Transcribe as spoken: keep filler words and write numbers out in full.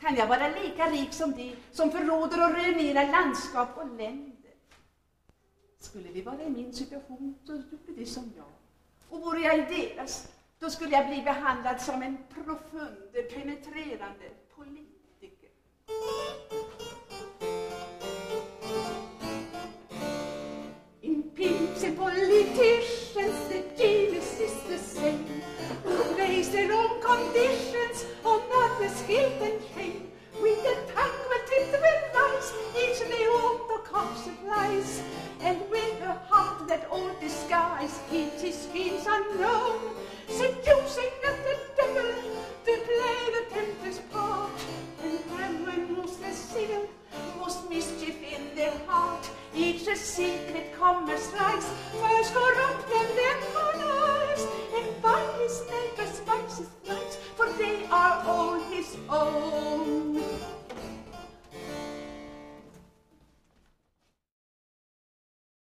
Kan jag vara lika rik som de som förråder och ruinerar landskap och länder? Skulle vi vara i min situation, så gjorde de som jag. Och vore jag i deras, då skulle jag bli behandlad som en profund, penetrerande polis.